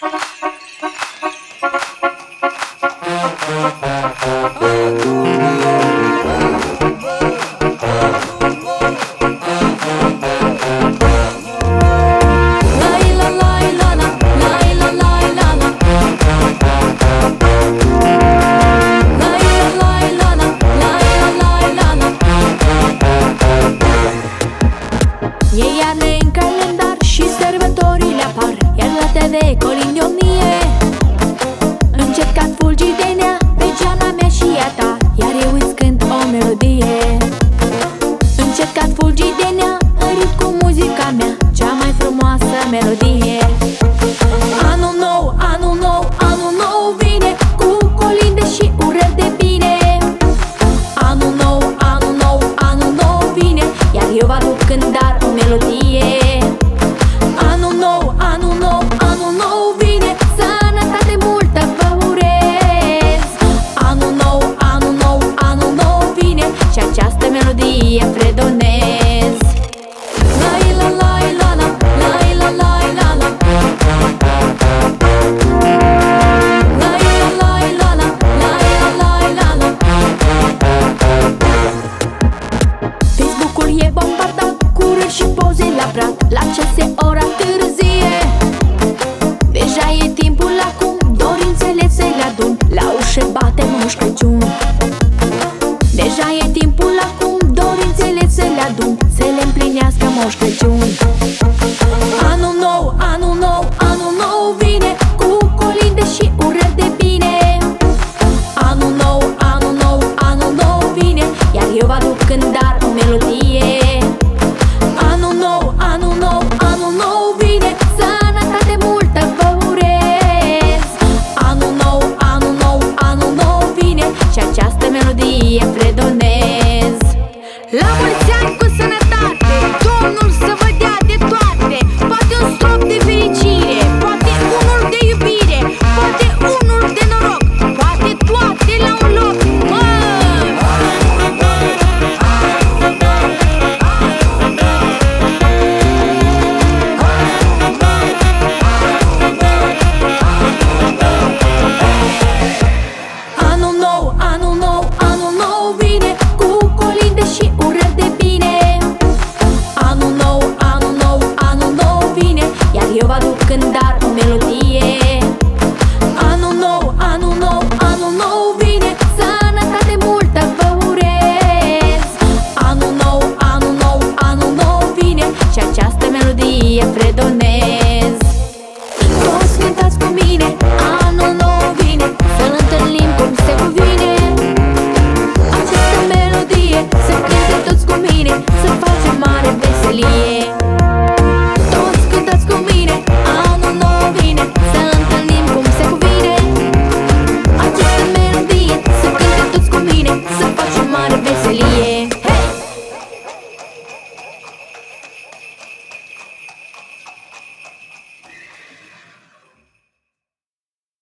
E iarnă în calendar și sărbătorile apar, iar la TV colindionie. Încercat fulgidenea pe geana mea și a ta, iar eu îți cânt o melodie. Încercat fulgidenea în ritm cu muzica mea, cea mai frumoasă melodie. Anul nou, anul nou, anul nou vine cu colinde și urări de bine. Anul nou, anul nou, anul nou vine, iar eu vă aduc cântar o melodie. Anul nou, anul nou, anul nou vine, sănătate multă vă urez. Anul nou, anul nou, anul nou vine și această melodie fredonez. Lai la lai la la, lai la lai la la. Lai la lai la la, lai la lai la la. Facebook-ul e bombardat cu râri și poze la prat, la cease ora târzie. Deja e timpul acum, dorințele se le adun, la ușă bate Moș Crăciun. Deja e timpul acum, dorințele se le adun, să le împlinească Moș Crăciun. Anul nou, anul nou, anul nou vine cu colinde și urări de bine. Anul nou, anul nou, anul nou vine, iar eu vă aduc cântar o melodie. Anul nou, anul nou, anul nou vine, sănătate multă vă urez. Anul nou, anul nou, anul nou vine și această melodie fredonez. La mulți ani cu sănătate, Domnul să vă dea de toate. Poate un strop de fericire, poate unul de iubire, poate unul de noroc, poate toate la un loc. Anul nou, anul nou, anul nou vine cu colinde și urări de bine. Anul nou, anul nou, anul nou vine, iar eu vă aduc cântar o melodie. Anul nou, anul nou, anul nou vine, sănătate multă vă urez. Anul nou, anul nou, anul nou vine și această melodie fredonez.